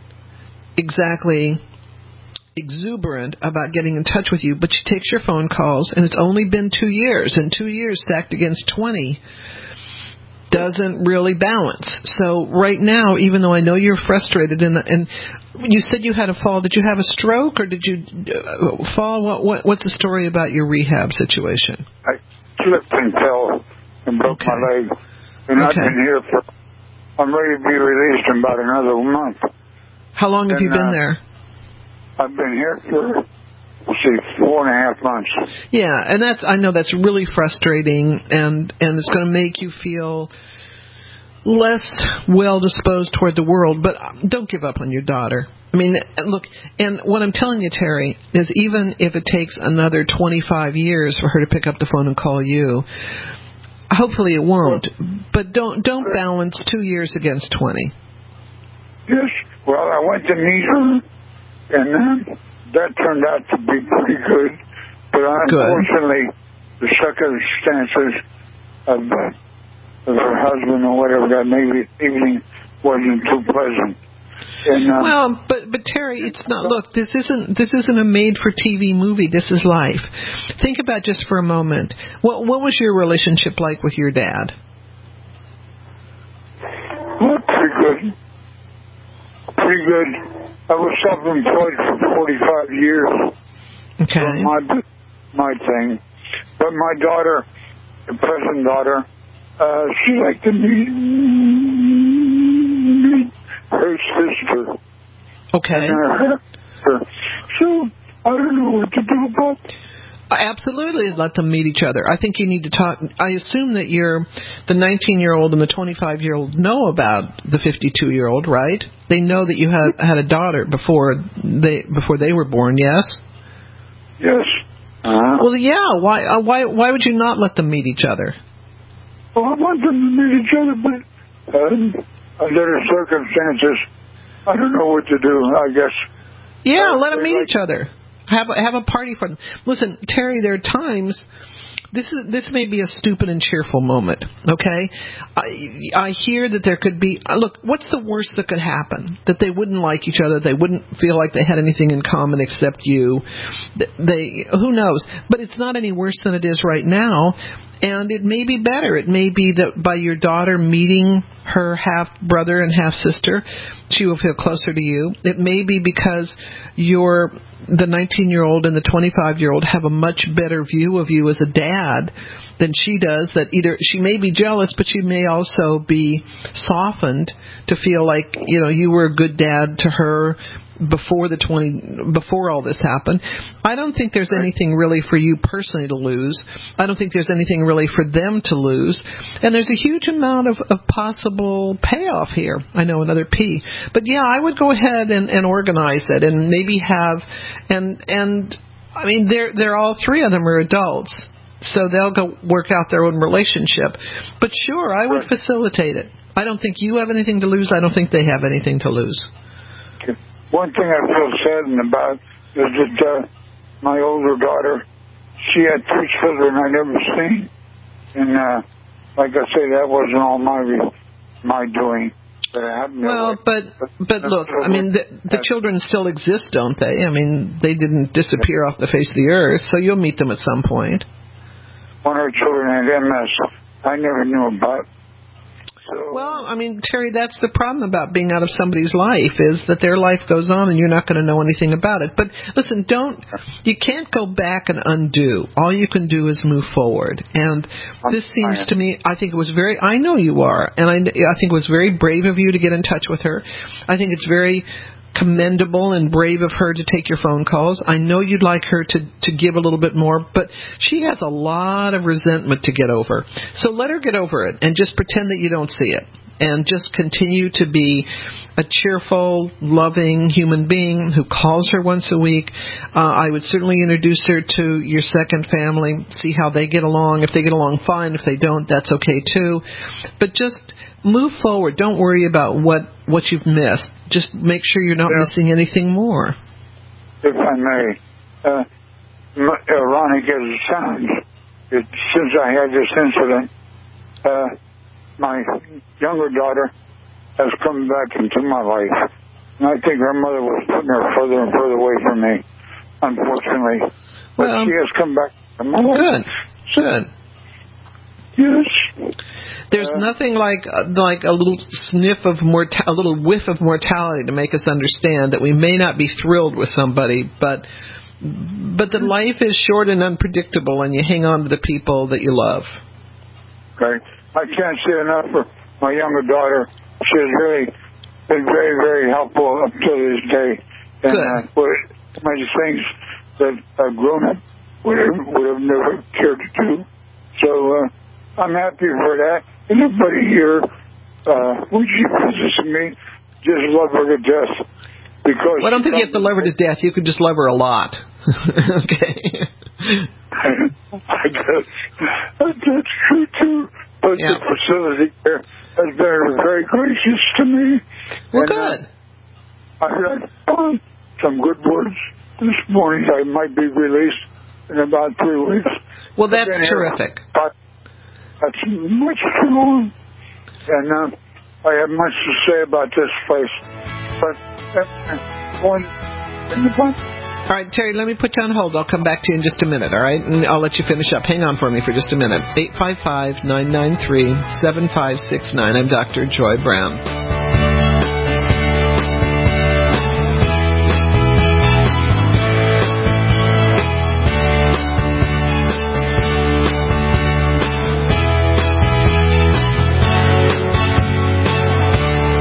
exactly exuberant about getting in touch with you, but she takes your phone calls, and it's only been two years, and two years stacked against twenty doesn't really balance. So right now, even though I know you're frustrated, and and you said you had a fall, did you have a stroke, or did you uh, fall? What, what what's the story about your rehab situation? I slipped and fell and broke okay. my leg, and okay. I've been here for, I'm ready to be released in about another month. How long have and, you been uh, there? I've been here for, let's see, four and a half months. Yeah, and that's, I know that's really frustrating, and, and it's going to make you feel less well-disposed toward the world, but don't give up on your daughter. I mean, look, and what I'm telling you, Terry, is even if it takes another twenty-five years for her to pick up the phone and call you, hopefully it won't, but don't don't balance two years against twenty. Yes, well, I went to meet her, and uh, that turned out to be pretty good. But unfortunately, good. The circumstances of, uh, of her husband or whatever that maybe evening wasn't too pleasant. And, uh, well, but but Terry, it's not. Look, this isn't this isn't a made-for-T V movie. This is life. Think about just for a moment. What what was your relationship like with your dad? Well, pretty good. Pretty good. I was self-employed for forty-five years. Okay. For my, my thing. But my daughter, the present daughter, uh, she liked to meet, meet her sister. Okay. And her, her. So I don't know what to do about it. Absolutely, let them meet each other. I think you need to talk. I assume that you're the nineteen-year-old and the twenty-five-year-old know about the fifty-two-year-old, right? They know that you had had a daughter before they before they were born. Yes. Yes. Uh-huh. Well, yeah. Why? Uh, why? Why would you not let them meet each other? Well, I want them to meet each other, but um, under the circumstances, I don't know what to do. I guess. Yeah, uh, let them meet like, each other. Have a, have a party for them. Listen, Terry, there are times. This is this may be a stupid and cheerful moment, okay? I, I hear that there could be. Look, what's the worst that could happen? That they wouldn't like each other. They wouldn't feel like they had anything in common except you. They, who knows? But it's not any worse than it is right now. And it may be better. It may be that by your daughter meeting her half-brother and half-sister, she will feel closer to you. It may be because you're the nineteen-year-old and the twenty-five-year-old have a much better view of you as a dad than she does, that either she may be jealous, but she may also be softened to feel like, you know, you were a good dad to her before the twenty before all this happened. I don't think there's anything really for you personally to lose. I don't think there's anything really for them to lose. And there's a huge amount of, of possible payoff here. I know another P. But yeah, I would go ahead and, and organize it and maybe have and and I mean they're they're all three of them are adults. So they'll go work out their own relationship. But sure, I would facilitate it. I don't think you have anything to lose. I don't think they have anything to lose. One thing I feel saddened about is that uh, my older daughter, she had three children I never seen, and uh, like I say, that wasn't all my my doing. But it happened well, but but look, I mean, the, the children still exist, don't they? I mean, they didn't disappear off the face of the earth, so you'll meet them at some point. One of her children had M S. I never knew about. So, well, I mean, Terry, that's the problem about being out of somebody's life is that their life goes on and you're not going to know anything about it. But listen, don't, you can't go back and undo. All you can do is move forward. And this seems to me, I think it was very, I know you are, and I, I think it was very brave of you to get in touch with her. I think it's very commendable and brave of her to take your phone calls. I know you'd like her to, to give a little bit more, but she has a lot of resentment to get over. So let her get over it and just pretend that you don't see it. And just continue to be a cheerful, loving human being who calls her once a week. Uh, I would certainly introduce her to your second family, see how they get along. If they get along fine, if they don't, that's okay too. But just move forward. Don't worry about what, what you've missed. Just make sure you're not yeah. missing anything more. If I may, uh, ironic as it sounds, it, since I had this incident, uh, my younger daughter has come back into my life. And I think her mother was putting her further and further away from me, unfortunately. But well, she has come back to my life. Good, good. Yes. There's uh, nothing like like a little sniff of morta- a little whiff of mortality to make us understand that we may not be thrilled with somebody, but but that life is short and unpredictable, and you hang on to the people that you love. Right. I can't say enough for my younger daughter. She has really been very, very helpful up to this day. And uh, what many things that a grown-up would have, would have never cared to do. So uh, I'm happy for that. And everybody here, uh, when she visits me, just love her to death. Because well, I don't think you have to love her to death. You could just love her a lot. Okay. I guess that's true, too. But yeah. the facility there has been very gracious to me. Well, and, good. Uh, I found some good words this morning. I might be released in about three weeks. Well, that's terrific. Here, that's much too long. And uh, I have much to say about this place. But uh, one in the front. All right, Terry, let me put you on hold. I'll come back to you in just a minute, all right? And I'll let you finish up. Hang on for me for just a minute. eight five five, nine nine three, seven five six nine. I'm Doctor Joy Brown.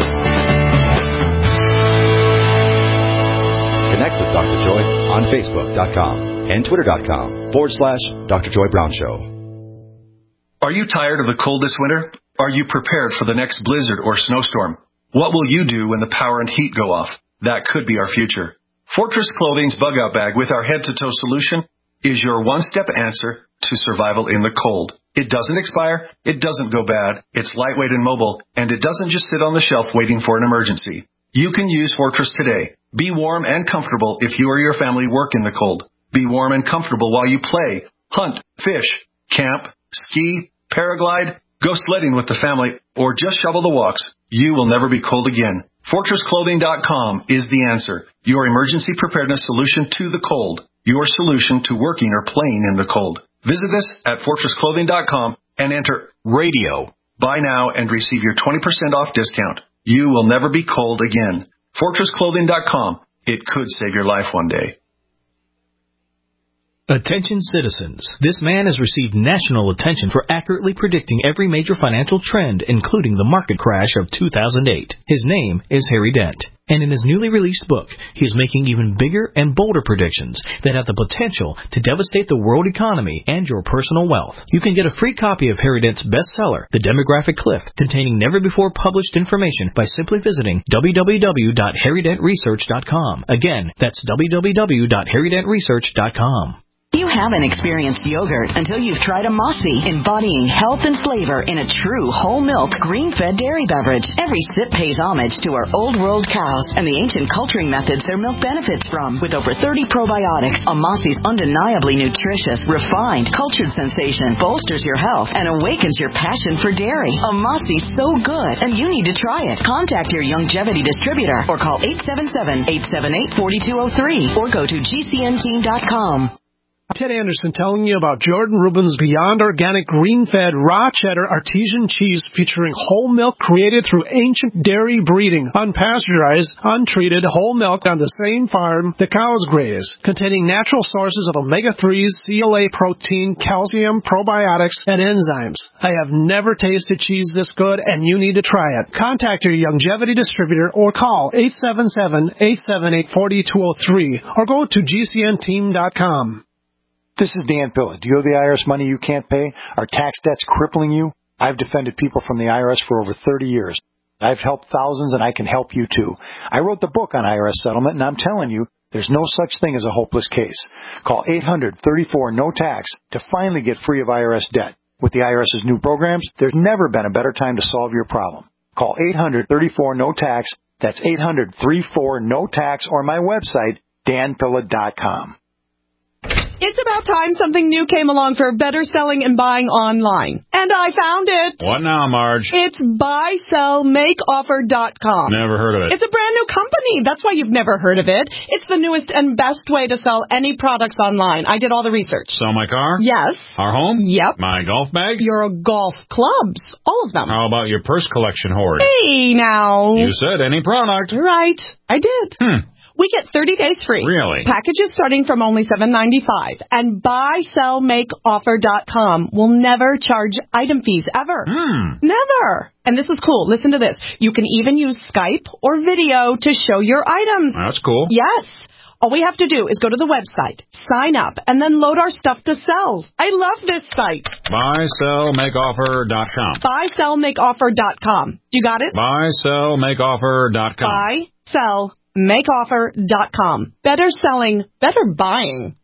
On Facebook dot com and twitter.com forward slash Dr. Joy Brown Show. Are you tired of the cold this winter? Are you prepared for the next blizzard or snowstorm? What will you do when the power and heat go off? That could be our future. Fortress Clothing's Bug Out Bag with our head-to-toe solution is your one-step answer to survival in the cold. It doesn't expire, it doesn't go bad, it's lightweight and mobile, and it doesn't just sit on the shelf waiting for an emergency. You can use Fortress today. Be warm and comfortable if you or your family work in the cold. Be warm and comfortable while you play, hunt, fish, camp, ski, paraglide, go sledding with the family, or just shovel the walks. You will never be cold again. Fortress Clothing dot com is the answer. Your emergency preparedness solution to the cold. Your solution to working or playing in the cold. Visit us at Fortress Clothing dot com and enter radio. Buy now and receive your twenty percent off discount. You will never be cold again. Fortress Clothing dot com. It could save your life one day. Attention citizens. This man has received national attention for accurately predicting every major financial trend, including the market crash of two thousand eight. His name is Harry Dent. And in his newly released book, he is making even bigger and bolder predictions that have the potential to devastate the world economy and your personal wealth. You can get a free copy of Harry Dent's bestseller, The Demographic Cliff, containing never-before-published information by simply visiting w w w dot harry dent research dot com. Again, that's w w w dot harry dent research dot com. You haven't experienced yogurt until you've tried a Mossy, embodying health and flavor in a true whole milk, green-fed dairy beverage. Every sip pays homage to our old world cows and the ancient culturing methods their milk benefits from. With over thirty probiotics, a Mossy's undeniably nutritious, refined, cultured sensation bolsters your health and awakens your passion for dairy. A Mossy's so good, and you need to try it. Contact your Youngevity distributor or call eight seven seven, eight seven eight, four two zero three or go to G C N team dot com. Ted Anderson telling you about Jordan Rubin's Beyond Organic Green-Fed Raw Cheddar Artesian Cheese featuring whole milk created through ancient dairy breeding, unpasteurized, untreated whole milk on the same farm the cows graze, containing natural sources of omega threes, C L A protein, calcium, probiotics, and enzymes. I have never tasted cheese this good, and you need to try it. Contact your Youngevity distributor or call eight seven seven, eight seven eight, four two zero three or go to G C N team dot com. This is Dan Pilla. Do you owe the I R S money you can't pay? Are tax debts crippling you? I've defended people from the I R S for over thirty years. I've helped thousands, and I can help you too. I wrote the book on I R S settlement, and I'm telling you, there's no such thing as a hopeless case. Call eight hundred, thirty-four, no tax to finally get free of I R S debt. With the I R S's new programs, there's never been a better time to solve your problem. Call eight hundred, thirty-four, no tax. That's eight hundred, thirty-four, no tax, or my website, dan pilla dot com. It's about time something new came along for better selling and buying online. And I found it. What now, Marge? It's buy sell make offer dot com. Never heard of it. It's a brand new company. That's why you've never heard of it. It's the newest and best way to sell any products online. I did all the research. Sell my car? Yes. Our home? Yep. My golf bag? Your golf clubs. All of them. How about your purse collection hoard? Hey, now. You said any product. Right. I did. Hmm. We get thirty days free. Really? Packages starting from only seven ninety-five. And buy sell make offer dot com will never charge item fees ever. Hmm. Never. And this is cool. Listen to this. You can even use Skype or video to show your items. That's cool. Yes. All we have to do is go to the website, sign up, and then load our stuff to sell. I love this site. buy sell make offer dot com. buy sell make offer dot com. You got it? buy sell make offer dot com. buy sell make offer dot com. Better selling, better buying.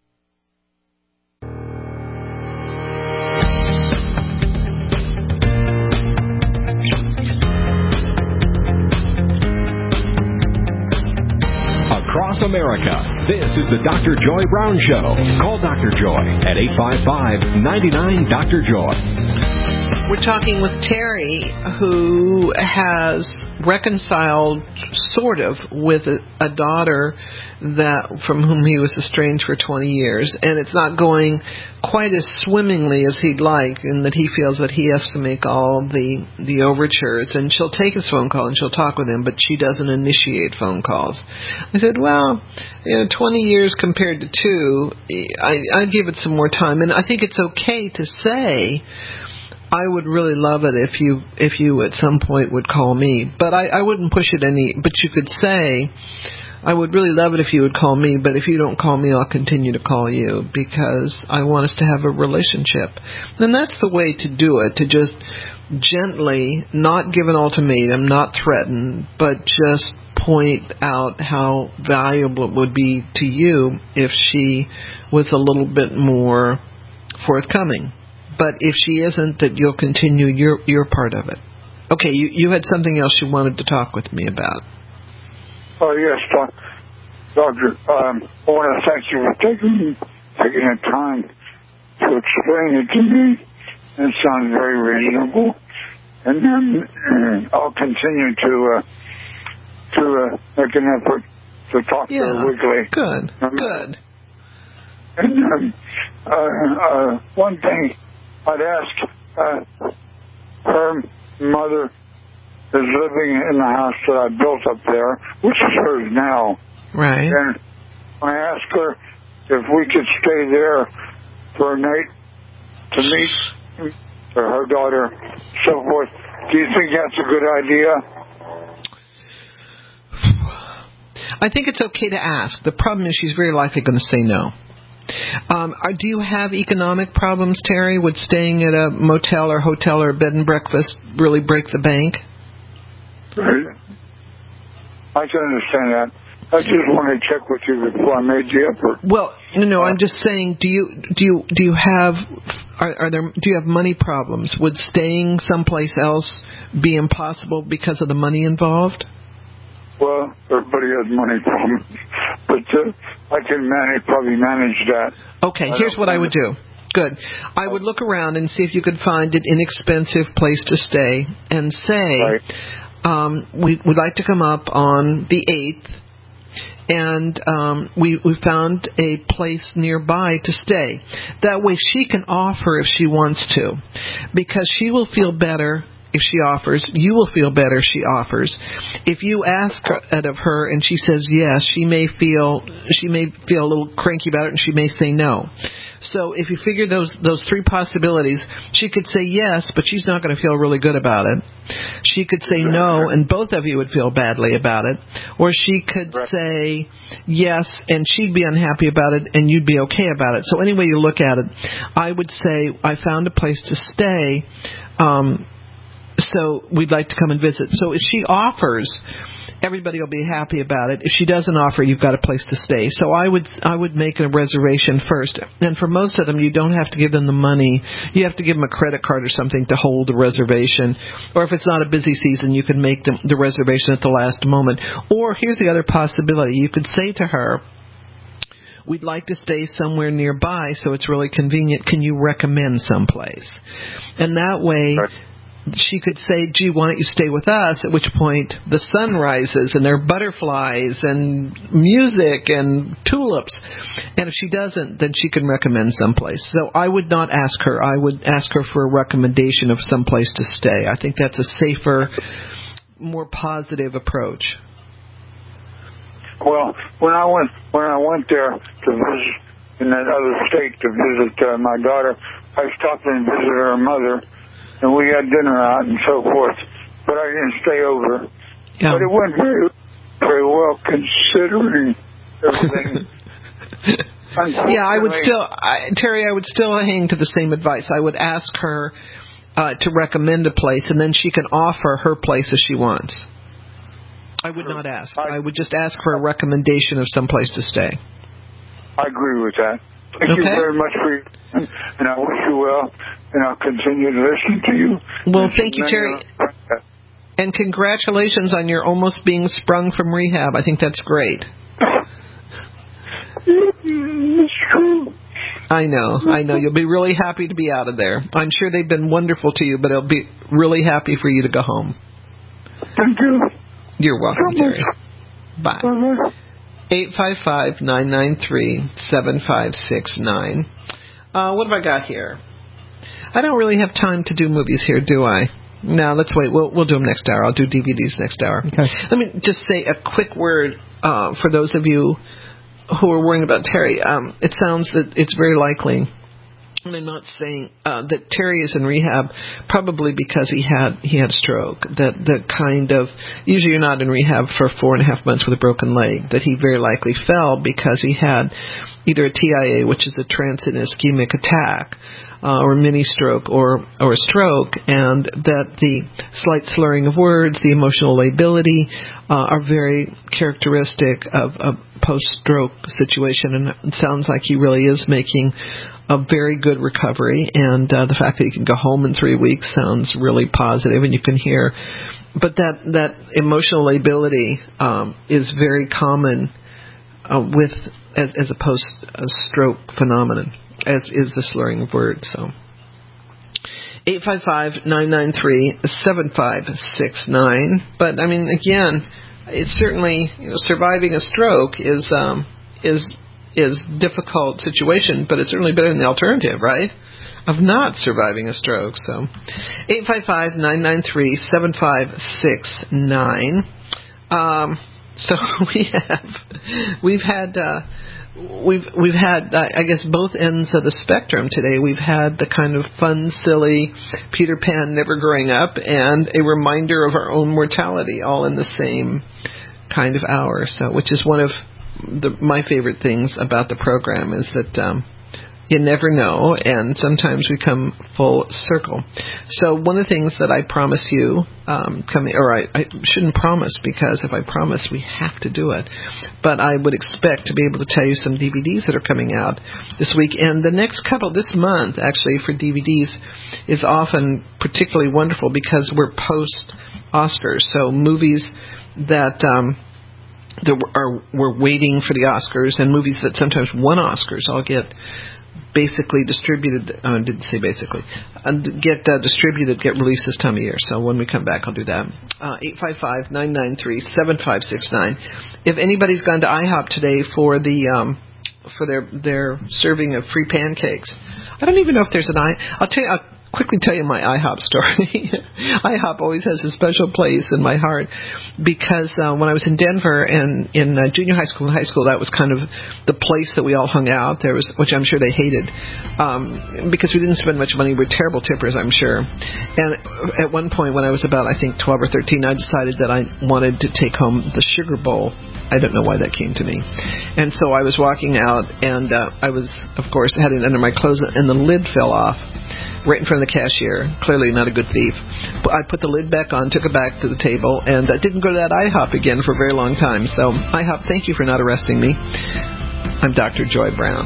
Across America, this is the Doctor Joy Brown Show. Call Doctor Joy at eight five five, nine nine, Doctor Joy. We're talking with Terry, who has reconciled, sort of, with a, a daughter that from whom he was estranged for twenty years, and it's not going quite as swimmingly as he'd like, and that he feels that he has to make all the the overtures, and she'll take his phone call and she'll talk with him, but she doesn't initiate phone calls. I said, well, you know, twenty years compared to two, I, I'd give it some more time, and I think it's okay to say, I would really love it if you if you at some point would call me. But I, I wouldn't push it any. But you could say, I would really love it if you would call me, but if you don't call me, I'll continue to call you because I want us to have a relationship. And that's the way to do it, to just gently, not give an ultimatum, not threaten, but just point out how valuable it would be to you if she was a little bit more forthcoming. But if she isn't, that you'll continue your your part of it. Okay, you, you had something else you wanted to talk with me about. Oh, yes, doc, Doctor. Um, I want to thank you for taking, taking the time to explain it to me. It sounds very reasonable. And then uh, I'll continue to, uh, to uh, make an effort to talk yeah, to her weekly. Good, um, good. And um, uh, uh, one thing I'd ask, uh, her mother is living in the house that I built up there, which is hers now. Right. And I asked her if we could stay there for a night to meet her daughter, so forth. Do you think that's a good idea? I think it's okay to ask. The problem is she's very likely going to say no. Um, are, do you have economic problems, Terry? Would staying at a motel or hotel or bed and breakfast really break the bank? Right. I can understand that. I just want to check with you before I made the effort. Well, no, no. I'm just saying. Do you do you do you have are, are there do you have money problems? Would staying someplace else be impossible because of the money involved? Well, everybody has money problems, but uh, I can manage probably manage that. Okay, I here's what I would do. Good. I would look around and see if you could find an inexpensive place to stay, and say, right. um, we would like to come up on the eighth. And um, we we found a place nearby to stay. That way she can offer if she wants to, because she will feel better if she offers. You will feel better if she offers. If you ask it of her and she says yes, she may feel she may feel a little cranky about it, and she may say no. So if you figure those those three possibilities, she could say yes, but she's not going to feel really good about it. She could say no, and both of you would feel badly about it. Or she could say yes, and she'd be unhappy about it, and you'd be okay about it. So any way you look at it, I would say, I found a place to stay, um, so we'd like to come and visit. So if she offers, everybody will be happy about it. If she doesn't offer, you've got a place to stay. So I would I would make a reservation first. And for most of them, you don't have to give them the money. You have to give them a credit card or something to hold the reservation. Or if it's not a busy season, you can make the, the reservation at the last moment. Or here's the other possibility. You could say to her, we'd like to stay somewhere nearby, so it's really convenient. Can you recommend someplace? And that way, she could say, gee, why don't you stay with us, at which point the sun rises and there are butterflies and music and tulips. And if she doesn't, then she can recommend someplace. So I would not ask her. I would ask her for a recommendation of someplace to stay. I think that's a safer, more positive approach. Well, when I went when I went there to visit in that other state to visit uh, my daughter, I stopped and visited her mother, and we had dinner out and so forth. But I didn't stay over. Yeah. But it went very, very well considering everything. Yeah, I would still, I, Terry, I would still hang to the same advice. I would ask her uh, to recommend a place, and then she can offer her place if she wants. I would not ask. I would just ask for a recommendation of some place to stay. I agree with that. Thank okay. you very much for your time, and I wish you well, and I'll continue to listen to you. Well, thank you, Terry. And congratulations on your almost being sprung from rehab. I think that's great. It's true. I know, I know. You'll be really happy to be out of there. I'm sure they've been wonderful to you, but I'll be really happy for you to go home. Thank you. You're welcome, Terry. Bye. eight five five, nine nine three, seven five six nine. Uh, what have I got here? I don't really have time to do movies here, do I? No, let's wait. We'll we'll do them next hour. I'll do D V Ds next hour. Okay. Let me just say a quick word uh, for those of you who are worrying about Terry. Um, it sounds that it's very likely And I'm not saying uh, that Terry is in rehab probably because he had he had a stroke. That the kind of usually you're not in rehab for four and a half months with a broken leg. That he very likely fell because he had either a T I A, which is a transient ischemic attack, uh, or mini stroke, or or a stroke, and that the slight slurring of words, the emotional lability, uh, are very characteristic of a post-stroke situation. And it sounds like he really is making a very good recovery, and uh, the fact that he can go home in three weeks sounds really positive, and you can hear. But that, that emotional lability um, is very common uh, with as, as a post-stroke phenomenon, as is the slurring of words. So, eight five five, nine nine three, seven five six nine. But I mean, again, it's certainly, you know, surviving a stroke is um, is. is difficult situation, but it's certainly better than the alternative, right, of not surviving a stroke. So eight five five, nine nine three, seven five six nine. Um, so we have, we've had, uh, we've, we've had, uh, I guess, both ends of the spectrum today. We've had the kind of fun, silly Peter Pan never growing up and a reminder of our own mortality all in the same kind of hour. So, which is one of The, my favorite things about the program is that um, you never know, and sometimes we come full circle. So one of the things that I promise you, um, coming, or I, I shouldn't promise, because if I promise, we have to do it. But I would expect to be able to tell you some D V Ds that are coming out this week. And the next couple, this month, actually, for D V Ds is often particularly wonderful because we're post-Oscars. So movies that... Um, that are we're waiting for the Oscars, and movies that sometimes won Oscars all get basically distributed. I uh, didn't say basically. Uh, get uh, distributed, get released this time of year. So when we come back, I'll do that. Uh, eight five five, nine nine three, seven five six nine. If anybody's gone to IHOP today for the um, for their their serving of free pancakes, I don't even know if there's an I. I'll tell you. I'll quickly tell you my IHOP story. IHOP always has a special place in my heart because uh, when I was in Denver and in uh, junior high school and high school, that was kind of the place that we all hung out. There was, which I'm sure they hated, um, because we didn't spend much money. We were terrible tippers, I'm sure. And at one point when I was about, I think, twelve or thirteen, I decided that I wanted to take home the sugar bowl. I don't know why that came to me. And so I was walking out, and uh, I was, of course, had it under my clothes, and the lid fell off right in front of the cashier. Clearly not a good thief. But I put the lid back on, took it back to the table, and I didn't go to that IHOP again for a very long time. So, IHOP, thank you for not arresting me. I'm Doctor Joy Brown.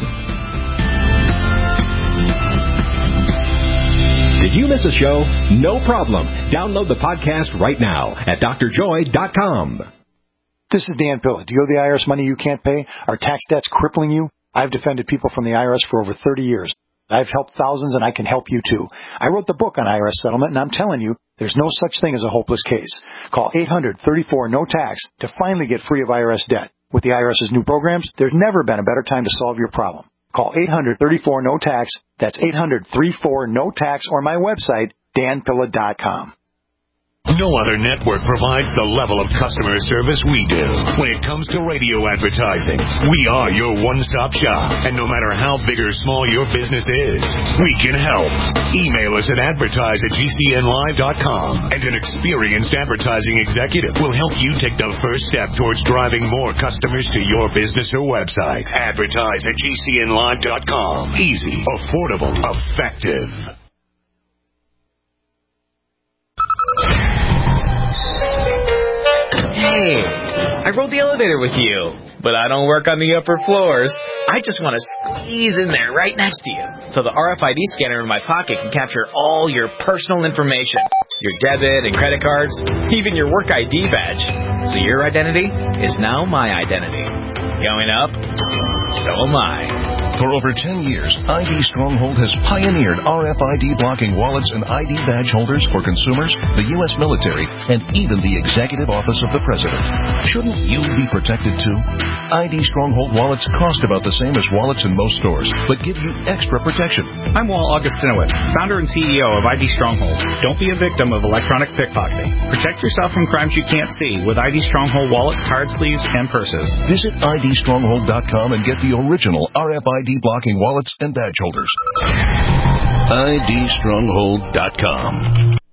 Did you miss a show? No problem. Download the podcast right now at D R joy dot com. This is Dan Pilla. Do you owe the I R S money you can't pay? Are tax debts crippling you? I've defended people from the I R S for over thirty years. I've helped thousands, and I can help you, too. I wrote the book on I R S settlement, and I'm telling you, there's no such thing as a hopeless case. Call eight hundred, thirty-four, no tax to finally get free of I R S debt. With the IRS's new programs, there's never been a better time to solve your problem. Call eight hundred, thirty-four, no tax. That's eight hundred, thirty-four, no tax, or my website, dan pilla dot com. No other network provides the level of customer service we do. When it comes to radio advertising, we are your one-stop shop. And no matter how big or small your business is, we can help. Email us at advertise at g c n live dot com, and an experienced advertising executive will help you take the first step towards driving more customers to your business or website. Advertise at g c n live dot com. Easy, affordable, effective. Hey, I rode the elevator with you, but I don't work on the upper floors. I just want to squeeze in there right next to you, so the R F I D scanner in my pocket can capture all your personal information, your debit and credit cards, even your work I D badge. So your identity is now my identity. Going up, so am I. For over ten years, I D Stronghold has pioneered R F I D blocking wallets and I D badge holders for consumers, the U S military, and even the executive office of the president. Shouldn't you be protected too? I D Stronghold wallets cost about the same as wallets in most stores, but give you extra protection. I'm Walt Augustinowicz, founder and C E O of I D Stronghold. Don't be a victim of electronic pickpocketing. Protect yourself from crimes you can't see with I D Stronghold wallets, card sleeves, and purses. Visit I D stronghold dot com and get the original R F I D D blocking wallets and badge holders. I D stronghold dot com.